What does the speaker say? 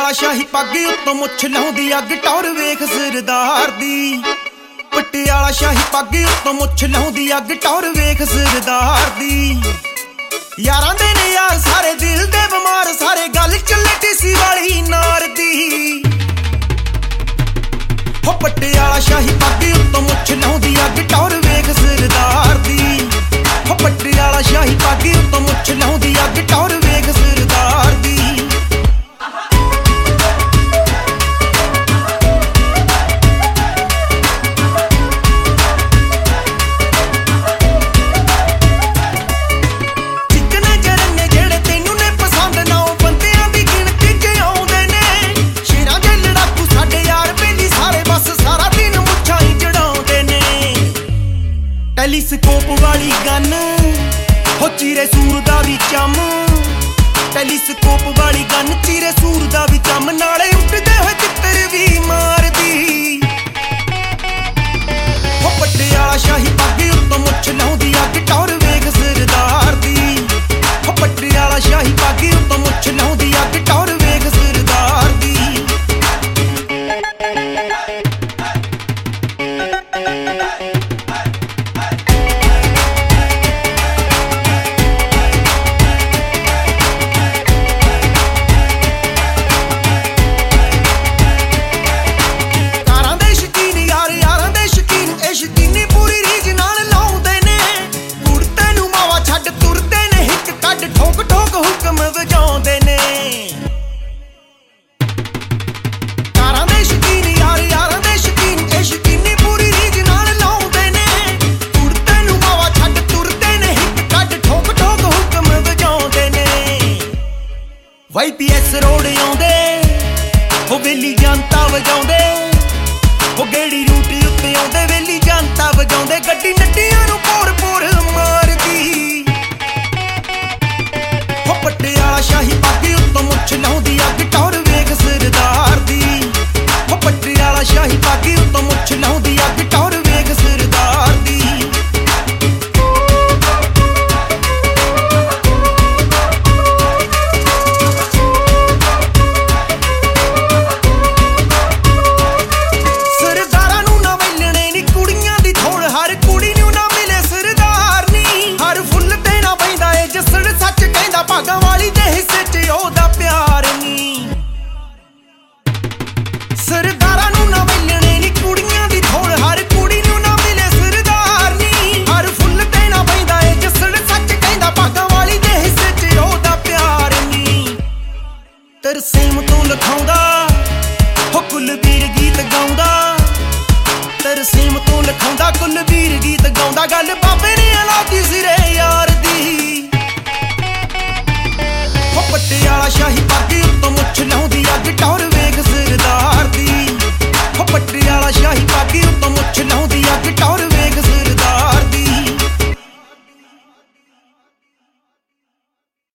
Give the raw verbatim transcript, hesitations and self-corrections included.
ਪਟਿਆਲਾ ਸ਼ਾਹੀ ਪੱਗ ਉੱਤੋਂ ਮੁੱਛ ਲਾਉਂਦੀ ਅੱਗ ਟੌਰ ਵੇਖ ਸਰਦਾਰ ਦੀ। ਪਟਿਆਲਾ ਸ਼ਾਹੀ ਪੱਗ ਉੱਤੋਂ ਮੁੱਛ ਲਾਉਂਦੀ ਅੱਗ ਟੌਰ ਵੇਖ ਸਰਦਾਰ ਦੀ। ਯਾਰਾਂ ਦੇ ਨੇ ਯਾਰ ਸਾਰੇ ਦਿਲ ਦੇ ਬਿਮਾਰ ਸਾਰੇ ਗੱਲ ਚੱਲੇ ਟੀਸੀ ਵਾਲੀ ਨਾਰ ਦੀ। ਹੋ ਪਟਿਆਲਾ ਸ਼ਾਹੀ ਪੱਗ ਉੱਤੋਂ ਮੁੱਛ ਲਾਉਂਦੀ ਅੱਗ ਟੌਰ ਵੇਖ ਸਰਦਾਰ ਦੀ। ਹੋ ਪਟਿਆਲਾ ਸ਼ਾਹੀ ਪੱਗ ਉੱਤੋਂ ਮੁੱਛ ਲਾਉਂਦੀ ਅੱਗ ਟੌਰ ਵੇਖ ਸਰਦਾਰ ਦੀ। ਟੈਲੀਸਕੋਪ ਵਾਲੀ ਗਨ ਹੋ ਚੀਰੇ ਸੂਰ ਦਾ ਵੀ ਚੰਮ। ਟੈਲੀਸਕੋਪ ਵਾਲੀ ਗਨ ਚੀਰੇ ਸੂਰ ਦਾ ਵੀ ਚੰਮ ਨਾਲੇ ਉੱਡਦੇ ਹੋਏ ਚਿੱਤਰ ਵੀ ਮਾਰਦੀ। ਹੋ ਪਟਿਆਲਾ ਸ਼ਾਹੀ ਪੱਗ ਉੱਤੋਂ ਮੁੱਛ ਲਾਉਂਦੀ ਅੱਗ ਟੌਰ ਵੇਖ ਸਰਦਾਰ ਦੀ। ਹੋ ਪਟਿਆਲਾ ਸ਼ਾਹੀ ਪੱਗ ਉੱਤੋਂ ਮੁੱਛ ਲਾਉਂਦੀ ਅੱਗ ਟੌਰ ਵੇਖ ਸਰਦਾਰ ਦੀ। ਵਾਈ ਪੀ ਐਸ ਰੋਡ ਆਉਂਦੇ ਹੋ ਵੇਲੀ ਜਨਤਾ ਵਜਾਉਂਦੇ ਹੋ ਗੇੜੀ ਰੂਟ ਉੱਤੇ ਆਉਂਦੇ ਵੇਲੀ ਜਨਤਾ ਵਜਾਉਂਦੇ ਗੱਡੀ